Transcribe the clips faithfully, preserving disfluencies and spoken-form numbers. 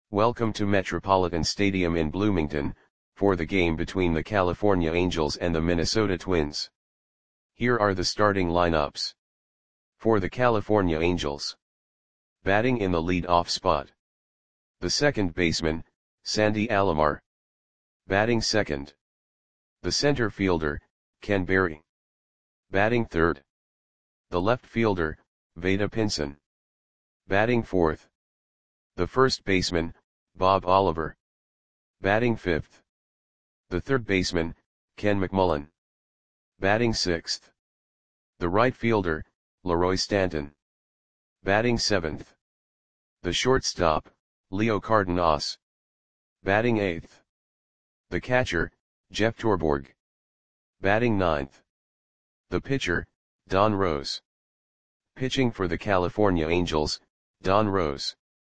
Welcome to Metropolitan Stadium in Bloomington, for the game between the California Angels and the Minnesota Twins. Here are the starting lineups. For the California Angels. Batting in the lead-off spot. The second baseman, Sandy Alomar. Batting second. The center fielder, Ken Berry. Batting third. The left fielder, Vada Pinson. Batting fourth. The first baseman, Bob Oliver. Batting fifth. The third baseman, Ken McMullen. Batting sixth. The right fielder, Leroy Stanton. Batting seventh. The shortstop, Leo Cardenas. Batting eighth. The catcher, Jeff Torborg. Batting ninth. The pitcher, Don Rose. Pitching for the California Angels, Don Rose.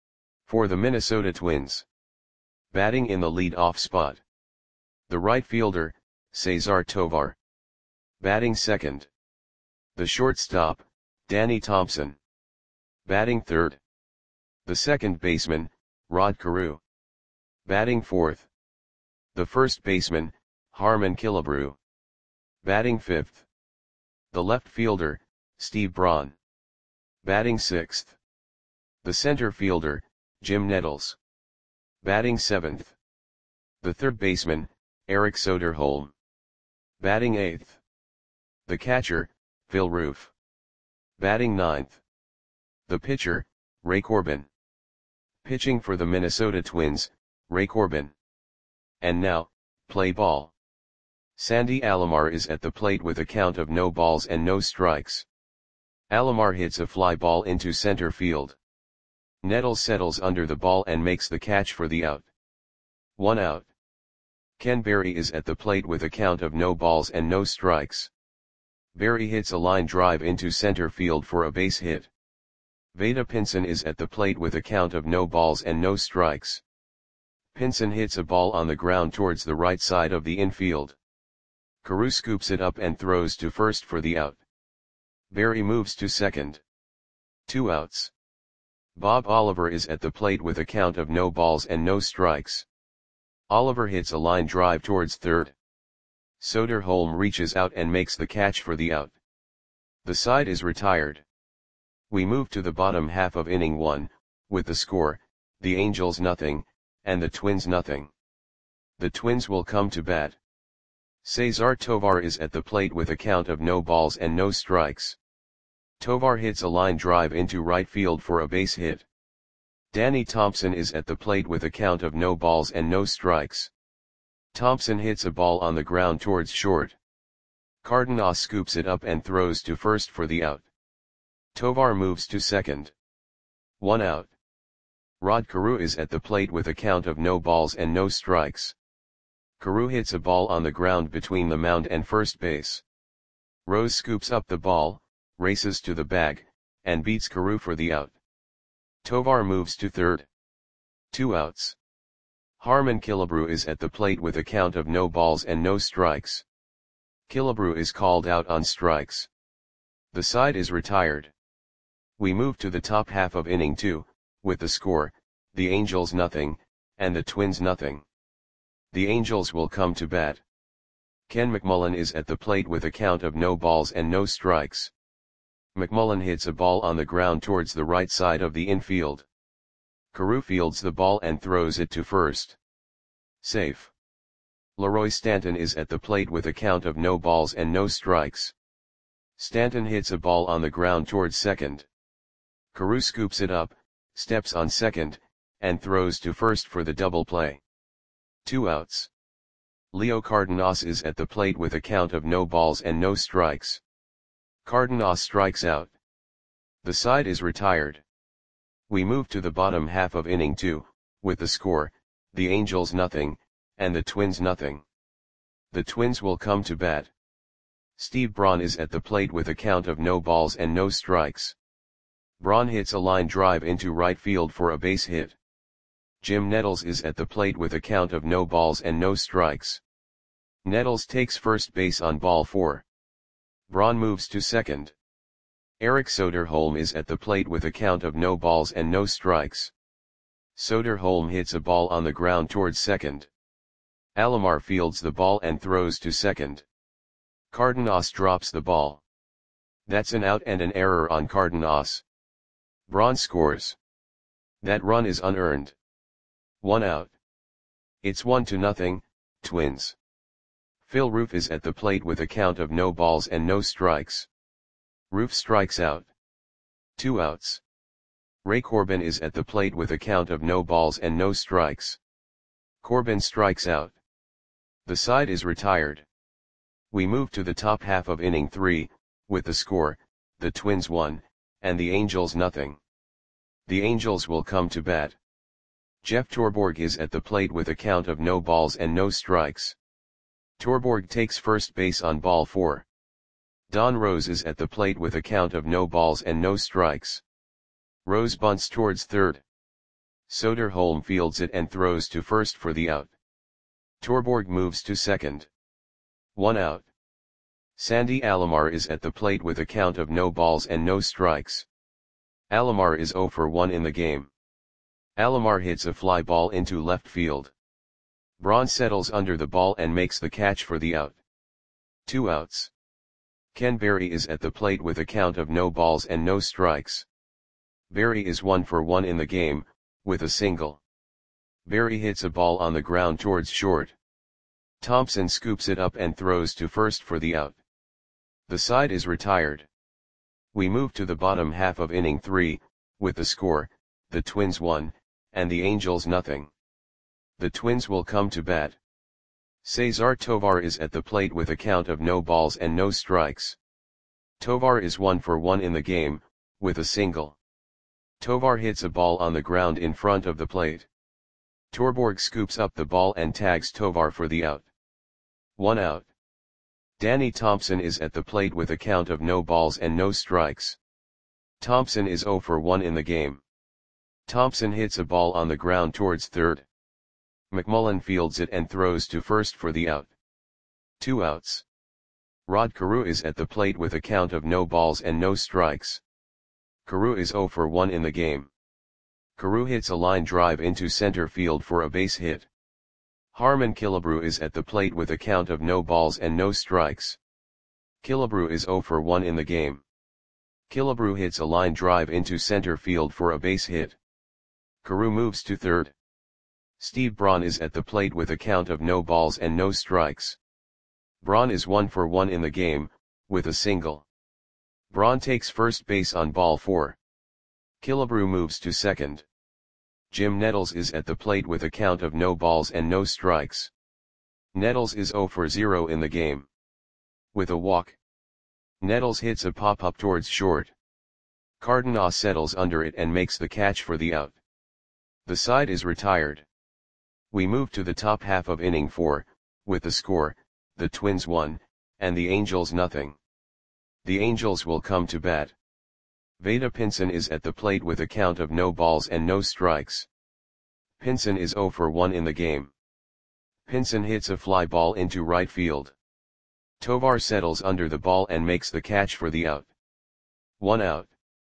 For the Minnesota Twins. Batting in the lead-off spot. The right fielder, Cesar Tovar. Batting second. The shortstop, Danny Thompson. Batting third. The second baseman, Rod Carew. Batting fourth. The first baseman, Harmon Killebrew. Batting fifth. The left fielder, Steve Braun. Batting sixth. The center fielder, Jim Nettles. Batting seventh. The third baseman, Eric Soderholm. Batting eighth. The catcher, Phil Roof. Batting ninth. The pitcher, Ray Corbin. Pitching for the Minnesota Twins, Ray Corbin. And now, play ball. Sandy Alomar is at the plate with a count of no balls and no strikes. Alomar hits a fly ball into center field. Nettles settles under the ball and makes the catch for the out. One out. Ken Berry is at the plate with a count of no balls and no strikes. Berry hits a line drive into center field for a base hit. Vada Pinson is at the plate with a count of no balls and no strikes. Pinson hits a ball on the ground towards the right side of the infield. Carew scoops it up and throws to first for the out. Berry moves to second. Two outs. Bob Oliver is at the plate with a count of no balls and no strikes. Oliver hits a line drive towards third. Soderholm reaches out and makes the catch for the out. The side is retired. We move to the bottom half of inning one, with the score, the Angels nothing, and the Twins nothing. The Twins will come to bat. Cesar Tovar is at the plate with a count of no balls and no strikes. Tovar hits a line drive into right field for a base hit. Danny Thompson is at the plate with a count of no balls and no strikes. Thompson hits a ball on the ground towards short. Cardenas scoops it up and throws to first for the out. Tovar moves to second. One out. Rod Carew is at the plate with a count of no balls and no strikes. Carew hits a ball on the ground between the mound and first base. Rose scoops up the ball, races to the bag, and beats Carew for the out. Tovar moves to third. Two outs. Harmon Killebrew is at the plate with a count of no balls and no strikes. Killebrew is called out on strikes. The side is retired. We move to the top half of inning two, with the score, the Angels nothing, and the Twins nothing. The Angels will come to bat. Ken McMullen is at the plate with a count of no balls and no strikes. McMullen hits a ball on the ground towards the right side of the infield. Carew fields the ball and throws it to first. Safe. Leroy Stanton is at the plate with a count of no balls and no strikes. Stanton hits a ball on the ground towards second. Carew scoops it up, steps on second, and throws to first for the double play. Two outs. Leo Cardenas is at the plate with a count of no balls and no strikes. Cardenas strikes out. The side is retired. We move to the bottom half of inning two, with the score, the Angels nothing, and the Twins nothing. The Twins will come to bat. Steve Braun is at the plate with a count of no balls and no strikes. Braun hits a line drive into right field for a base hit. Jim Nettles is at the plate with a count of no balls and no strikes. Nettles takes first base on ball four. Braun moves to second. Eric Soderholm is at the plate with a count of no balls and no strikes. Soderholm hits a ball on the ground towards second. Alomar fields the ball and throws to second. Cardenas drops the ball. That's an out and an error on Cardenas. Braun scores. That run is unearned. One out. It's one to nothing, Twins. Phil Roof is at the plate with a count of no balls and no strikes. Roof strikes out. Two outs. Ray Corbin is at the plate with a count of no balls and no strikes. Corbin strikes out. The side is retired. We move to the top half of inning three, with the score, the Twins one, and the Angels nothing. The Angels will come to bat. Jeff Torborg is at the plate with a count of no balls and no strikes. Torborg takes first base on ball four. Don Rose is at the plate with a count of no balls and no strikes. Rose bunts towards third. Soderholm fields it and throws to first for the out. Torborg moves to second. One out. Sandy Alomar is at the plate with a count of no balls and no strikes. Alomar is oh for one in the game. Alomar hits a fly ball into left field. Braun settles under the ball and makes the catch for the out. Two outs. Ken Berry is at the plate with a count of no balls and no strikes. Berry is one for one in the game, with a single. Berry hits a ball on the ground towards short. Thompson scoops it up and throws to first for the out. The side is retired. We move to the bottom half of inning three, with the score, the Twins one, and the Angels nothing. The Twins will come to bat. Cesar Tovar is at the plate with a count of no balls and no strikes. Tovar is one for one in the game, with a single. Tovar hits a ball on the ground in front of the plate. Torborg scoops up the ball and tags Tovar for the out. One out. Danny Thompson is at the plate with a count of no balls and no strikes. Thompson is oh for one in the game. Thompson hits a ball on the ground towards third. McMullen fields it and throws to first for the out. Two outs. Rod Carew is at the plate with a count of no balls and no strikes. Carew is oh for one in the game. Carew hits a line drive into center field for a base hit. Harmon Killebrew is at the plate with a count of no balls and no strikes. Killebrew is oh for one in the game. Killebrew hits a line drive into center field for a base hit. Carew moves to third. Steve Braun is at the plate with a count of no balls and no strikes. Braun is one for one in the game, with a single. Braun takes first base on ball four. Killebrew moves to second. Jim Nettles is at the plate with a count of no balls and no strikes. Nettles is oh for zero in the game. With a walk. Nettles hits a pop-up towards short. Cardenas settles under it and makes the catch for the out. The side is retired. We move to the top half of inning four, with the score, the Twins one, and the Angels nothing. The Angels will come to bat. Vada Pinson is at the plate with a count of no balls and no strikes. Pinson is oh for one in the game. Pinson hits a fly ball into right field. Tovar settles under the ball and makes the catch for the out. One out.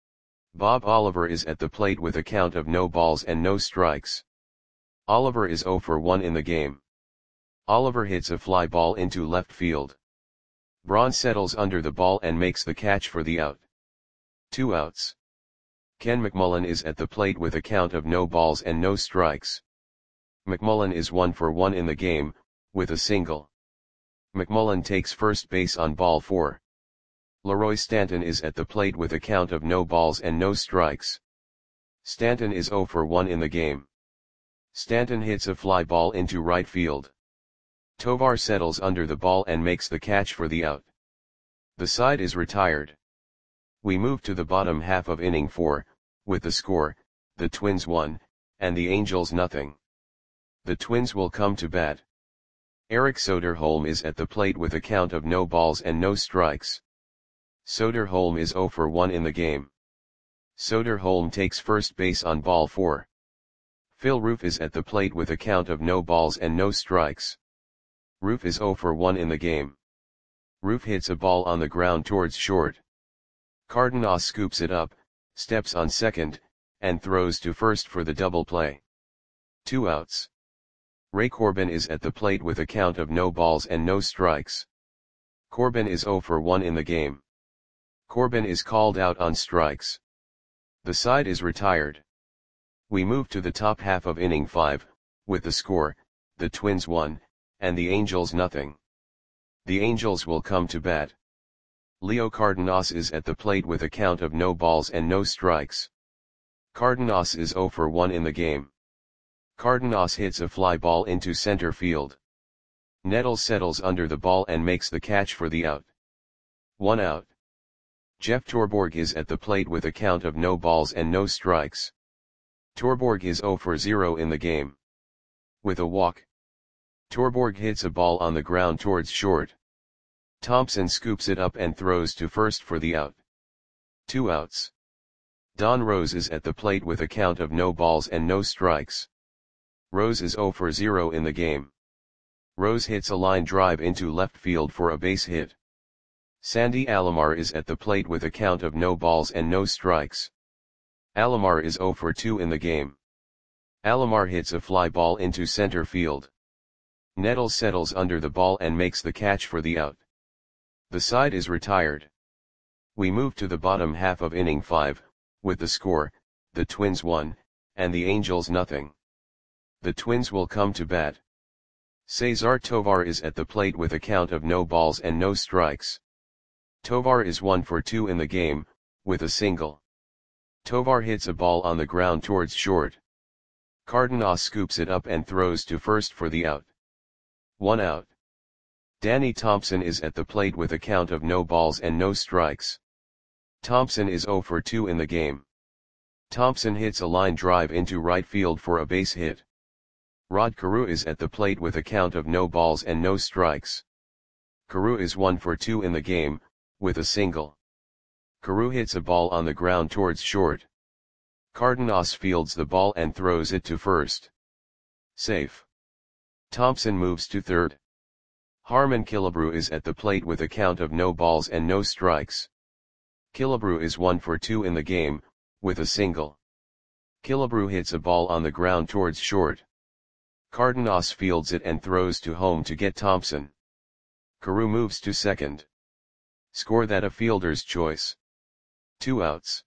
Bob Oliver is at the plate with a count of no balls and no strikes. Oliver is oh for one in the game. Oliver hits a fly ball into left field. Braun settles under the ball and makes the catch for the out. Two outs. Ken McMullen is at the plate with a count of no balls and no strikes. McMullen is one for one in the game, with a single. McMullen takes first base on ball four. Leroy Stanton is at the plate with a count of no balls and no strikes. Stanton is oh for one in the game. Stanton hits a fly ball into right field. Tovar settles under the ball and makes the catch for the out. The side is retired. We move to the bottom half of inning four, with the score, the Twins one, and the Angels nothing. The Twins will come to bat. Eric Soderholm is at the plate with a count of no balls and no strikes. Soderholm is oh for one in the game. Soderholm takes first base on ball four. Phil Roof is at the plate with a count of no balls and no strikes. Roof is oh for one in the game. Roof hits a ball on the ground towards short. Cardenas scoops it up, steps on second, and throws to first for the double play. Two outs. Ray Corbin is at the plate with a count of no balls and no strikes. Corbin is zero for one in the game. Corbin is called out on strikes. The side is retired. We move to the top half of inning five, with the score, the Twins one, and the Angels nothing. The Angels will come to bat. Leo Cardenas is at the plate with a count of no balls and no strikes. Cardenas is zero for one in the game. Cardenas hits a fly ball into center field. Nettles settles under the ball and makes the catch for the out. One out. Jeff Torborg is at the plate with a count of no balls and no strikes. Torborg is zero for zero in the game. With a walk. Torborg hits a ball on the ground towards short. Thompson scoops it up and throws to first for the out. Two outs. Don Rose is at the plate with a count of no balls and no strikes. Rose is zero for zero in the game. Rose hits a line drive into left field for a base hit. Sandy Alomar is at the plate with a count of no balls and no strikes. Alomar is zero for two in the game. Alomar hits a fly ball into center field. Nettles settles under the ball and makes the catch for the out. The side is retired. We move to the bottom half of inning five, with the score, the Twins one, and the Angels nothing. The Twins will come to bat. Cesar Tovar is at the plate with a count of no balls and no strikes. Tovar is one for two in the game, with a single. Tovar hits a ball on the ground towards short. Cardenas scoops it up and throws to first for the out. One out. Danny Thompson is at the plate with a count of no balls and no strikes. Thompson is zero for two in the game. Thompson hits a line drive into right field for a base hit. Rod Carew is at the plate with a count of no balls and no strikes. Carew is one for two in the game, with a single. Carew hits a ball on the ground towards short. Cardenas fields the ball and throws it to first. Safe. Thompson moves to third. Harmon Killebrew is at the plate with a count of no balls and no strikes. Killebrew is one for two in the game, with a single. Killebrew hits a ball on the ground towards short. Cardenas fields it and throws to home to get Thompson. Carew moves to second. Score that a fielder's choice. Two outs.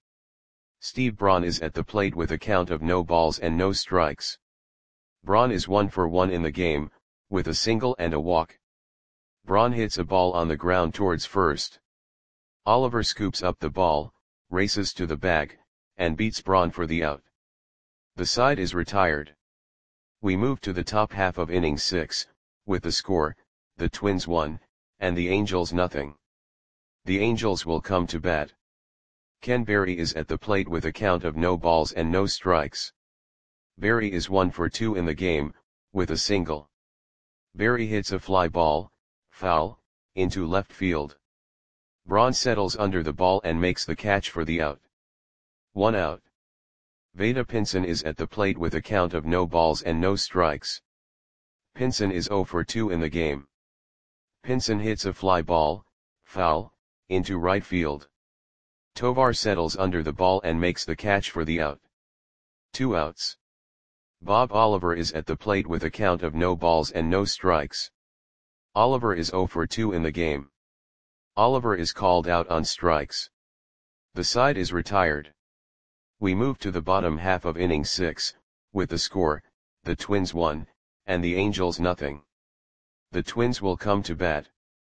Steve Braun is at the plate with a count of no balls and no strikes. Braun is one for one in the game, with a single and a walk. Braun hits a ball on the ground towards first. Oliver scoops up the ball, races to the bag, and beats Braun for the out. The side is retired. We move to the top half of inning six, with the score, the Twins one, and the Angels nothing. The Angels will come to bat. Ken Berry is at the plate with a count of no balls and no strikes. Berry is one for two in the game, with a single. Berry hits a fly ball, foul, into left field. Braun settles under the ball and makes the catch for the out. One out. Vada Pinson is at the plate with a count of no balls and no strikes. Pinson is zero for two in the game. Pinson hits a fly ball, foul, into right field. Tovar settles under the ball and makes the catch for the out. Two outs. Bob Oliver is at the plate with a count of no balls and no strikes. Oliver is zero for two in the game. Oliver is called out on strikes. The side is retired. We move to the bottom half of inning six, with the score, the Twins one, and the Angels nothing. The Twins will come to bat.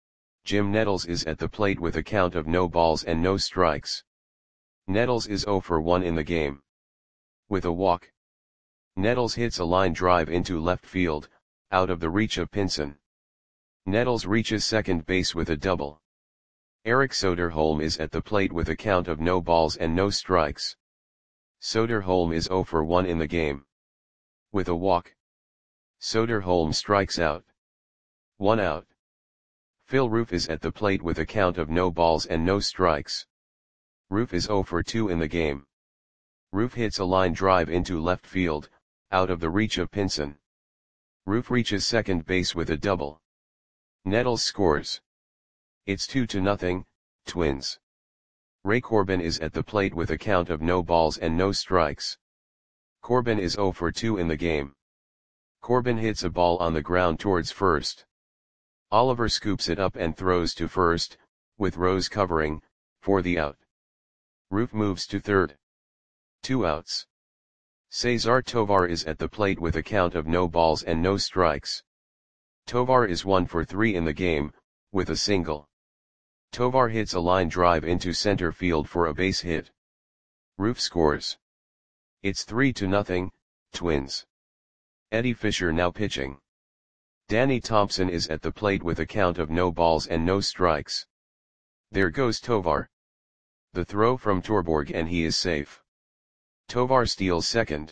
Jim Nettles is at the plate with a count of no balls and no strikes. Nettles is zero for one in the game. With a walk. Nettles hits a line drive into left field, out of the reach of Pinson. Nettles reaches second base with a double. Eric Soderholm is at the plate with a count of no balls and no strikes. Soderholm is zero for one in the game. With a walk. Soderholm strikes out. One out. Phil Roof is at the plate with a count of no balls and no strikes. Roof is zero for two in the game. Roof hits a line drive into left field, out of the reach of Pinson. Roof reaches second base with a double. Nettles scores. It's two to nothing, Twins. Ray Corbin is at the plate with a count of no balls and no strikes. Corbin is zero for two in the game. Corbin hits a ball on the ground towards first. Oliver scoops it up and throws to first, with Rose covering, for the out. Roof moves to third. Two outs. Cesar Tovar is at the plate with a count of no balls and no strikes. Tovar is one for three in the game, with a single. Tovar hits a line drive into center field for a base hit. Roof scores. It's three to nothing, Twins. Eddie Fisher now pitching. Danny Thompson is at the plate with a count of no balls and no strikes. There goes Tovar. The throw from Torborg and he is safe. Tovar steals second.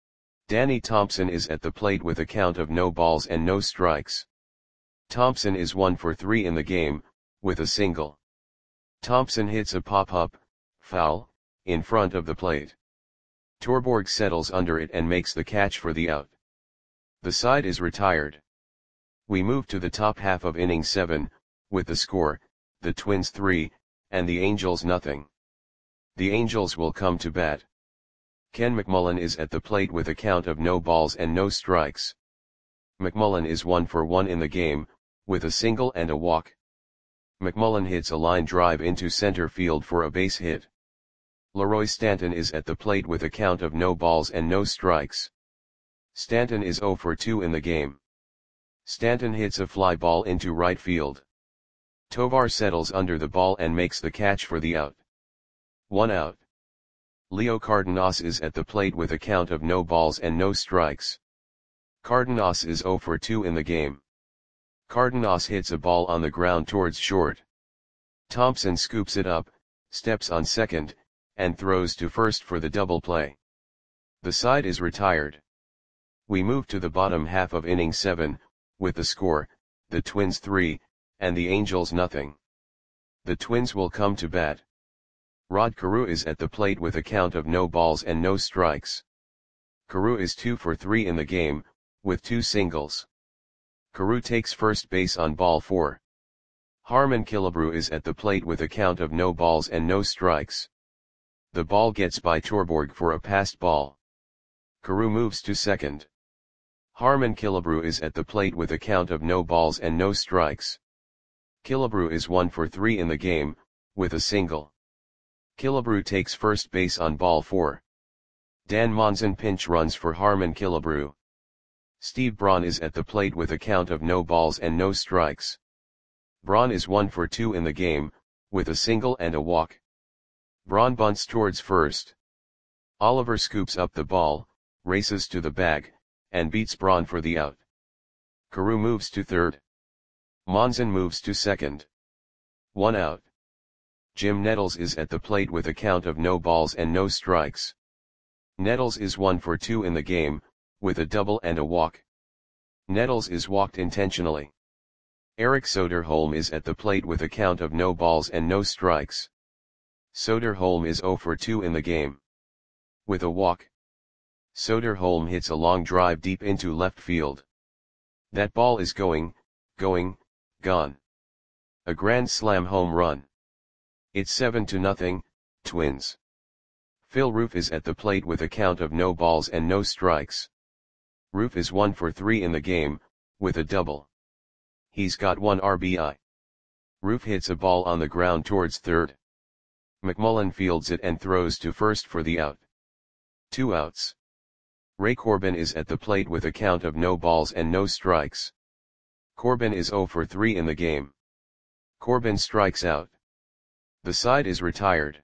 Danny Thompson is at the plate with a count of no balls and no strikes. Thompson is one for three in the game, with a single. Thompson hits a pop-up, foul, in front of the plate. Torborg settles under it and makes the catch for the out. The side is retired. We move to the top half of inning seven, with the score, the Twins three, and the Angels nothing. The Angels will come to bat. Ken McMullen is at the plate with a count of no balls and no strikes. McMullen is one for one in the game, with a single and a walk. McMullen hits a line drive into center field for a base hit. Leroy Stanton is at the plate with a count of no balls and no strikes. Stanton is zero for two in the game. Stanton hits a fly ball into right field. Tovar settles under the ball and makes the catch for the out. One out. Leo Cardenas is at the plate with a count of no balls and no strikes. Cardenas is zero for two in the game. Cardenas hits a ball on the ground towards short. Thompson scoops it up, steps on second, and throws to first for the double play. The side is retired. We move to the bottom half of inning seven, with the score, the Twins three, and the Angels nothing. The Twins will come to bat. Rod Carew is at the plate with a count of no balls and no strikes. Carew is two for three in the game, with two singles. Carew takes first base on ball four. Harmon Killebrew is at the plate with a count of no balls and no strikes. The ball gets by Torborg for a passed ball. Carew moves to second. Harmon Killebrew is at the plate with a count of no balls and no strikes. Killebrew is one for three in the game, with a single. Killebrew takes first base on ball four. Dan Monson pinch runs for Harmon Killebrew. Steve Braun is at the plate with a count of no balls and no strikes. Braun is one for two in the game, with a single and a walk. Braun bunts towards first. Oliver scoops up the ball, races to the bag, and beats Braun for the out. Carew moves to third. Monson moves to second. One out. Jim Nettles is at the plate with a count of no balls and no strikes. Nettles is one for two in the game, with a double and a walk. Nettles is walked intentionally. Eric Soderholm is at the plate with a count of no balls and no strikes. Soderholm is zero for two in the game. With a walk. Soderholm hits a long drive deep into left field. That ball is going, going, gone. A grand slam home run. It's seven to nothing, Twins. Phil Roof is at the plate with a count of no balls and no strikes. Roof is one for three in the game, with a double. He's got one R B I. Roof hits a ball on the ground towards third. McMullen fields it and throws to first for the out. Two outs. Ray Corbin is at the plate with a count of no balls and no strikes. Corbin is zero for three in the game. Corbin strikes out. The side is retired.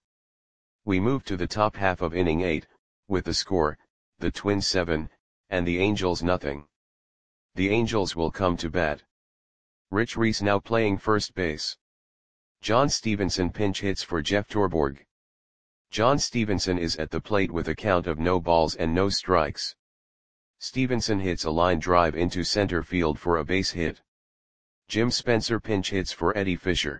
We move to the top half of inning eight, with the score, the Twins seven, and the Angels nothing. The Angels will come to bat. Rich Reese now playing first base. John Stevenson pinch hits for Jeff Torborg. John Stevenson is at the plate with a count of no balls and no strikes. Stevenson hits a line drive into center field for a base hit. Jim Spencer pinch hits for Eddie Fisher.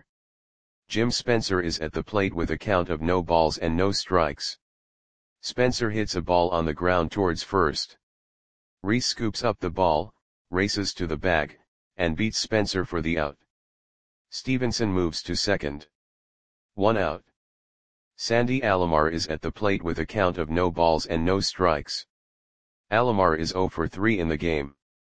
Jim Spencer is at the plate with a count of no balls and no strikes. Spencer hits a ball on the ground towards first. Reese scoops up the ball, races to the bag, and beats Spencer for the out. Stevenson moves to second. One out. Sandy Alomar is at the plate with a count of no balls and no strikes. Alomar is zero for three in the game.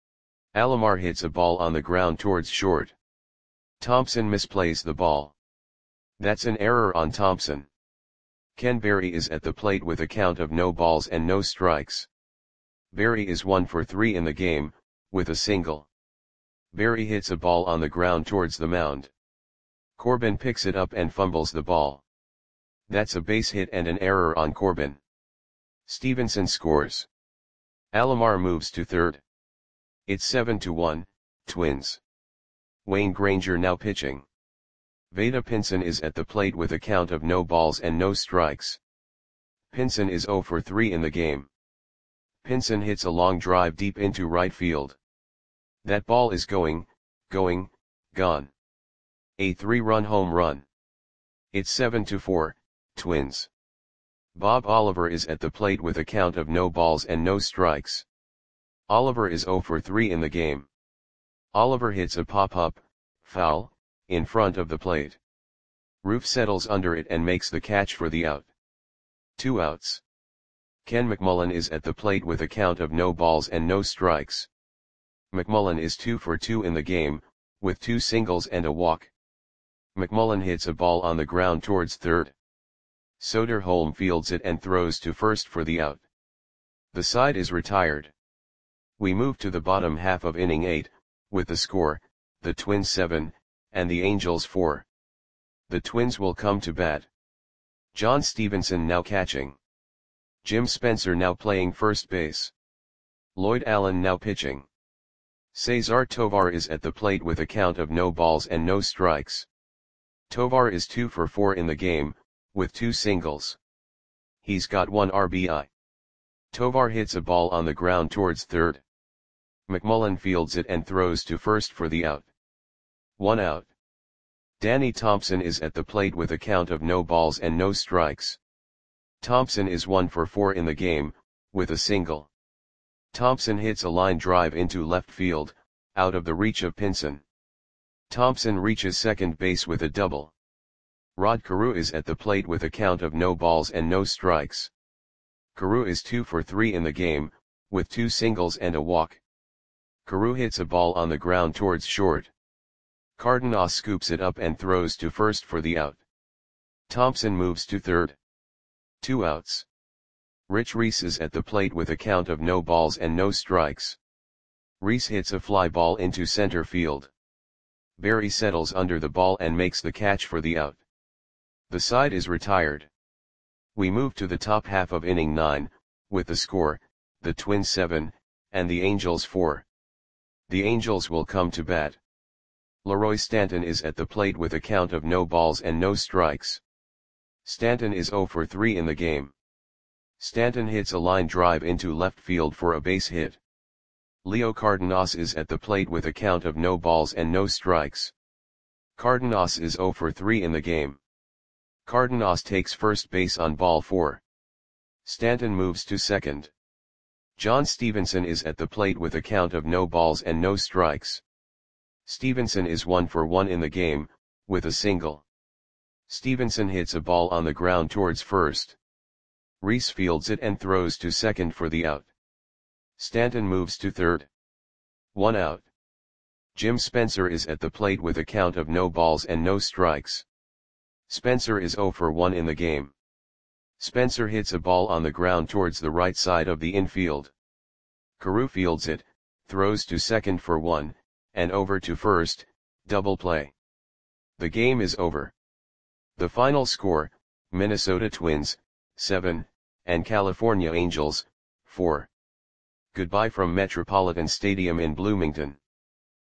Alomar hits a ball on the ground towards short. Thompson misplays the ball. That's an error on Thompson. Ken Berry is at the plate with a count of no balls and no strikes. Berry is one for three in the game, with a single. Berry hits a ball on the ground towards the mound. Corbin picks it up and fumbles the ball. That's a base hit and an error on Corbin. Stevenson scores. Alomar moves to third. It's seven to one, Twins. Wayne Granger now pitching. Vada Pinson is at the plate with a count of no balls and no strikes. Pinson is zero for three in the game. Pinson hits a long drive deep into right field. That ball is going, going, gone. A three-run home run. It's seven to four, Twins. Bob Oliver is at the plate with a count of no balls and no strikes. Oliver is zero for three in the game. Oliver hits a pop-up, foul, in front of the plate. Roof settles under it and makes the catch for the out. Two outs. Ken McMullen is at the plate with a count of no balls and no strikes. McMullen is two for two in the game, with two singles and a walk. McMullen hits a ball on the ground towards third. Soderholm fields it and throws to first for the out. The side is retired. We move to the bottom half of inning eight, with the score, the Twins seven, and the Angels four. The Twins will come to bat. John Stevenson now catching. Jim Spencer now playing first base. Lloyd Allen now pitching. Cesar Tovar is at the plate with a count of no balls and no strikes. Tovar is two for four in the game, with two singles. He's got one R B I. Tovar hits a ball on the ground towards third. McMullen fields it and throws to first for the out. One out. Danny Thompson is at the plate with a count of no balls and no strikes. Thompson is one for four in the game, with a single. Thompson hits a line drive into left field, out of the reach of Pinson. Thompson reaches second base with a double. Rod Carew is at the plate with a count of no balls and no strikes. Carew is two for three in the game, with two singles and a walk. Carew hits a ball on the ground towards short. Cardenas scoops it up and throws to first for the out. Thompson moves to third. Two outs. Rich Reese is at the plate with a count of no balls and no strikes. Reese hits a fly ball into center field. Berry settles under the ball and makes the catch for the out. The side is retired. We move to the top half of inning nine, with the score, the Twins seven, and the Angels four. The Angels will come to bat. Leroy Stanton is at the plate with a count of no balls and no strikes. Stanton is zero for three in the game. Stanton hits a line drive into left field for a base hit. Leo Cardenas is at the plate with a count of no balls and no strikes. Cardenas is zero for three in the game. Cardenas takes first base on ball four. Stanton moves to second. John Stevenson is at the plate with a count of no balls and no strikes. Stevenson is one for one in the game, with a single. Stevenson hits a ball on the ground towards first. Reese fields it and throws to second for the out. Stanton moves to third. One out. Jim Spencer is at the plate with a count of no balls and no strikes. Spencer is zero for one in the game. Spencer hits a ball on the ground towards the right side of the infield. Carew fields it, throws to second for one, and over to first, double play. The game is over. The final score, Minnesota Twins, seven, and California Angels, four. Goodbye from Metropolitan Stadium in Bloomington.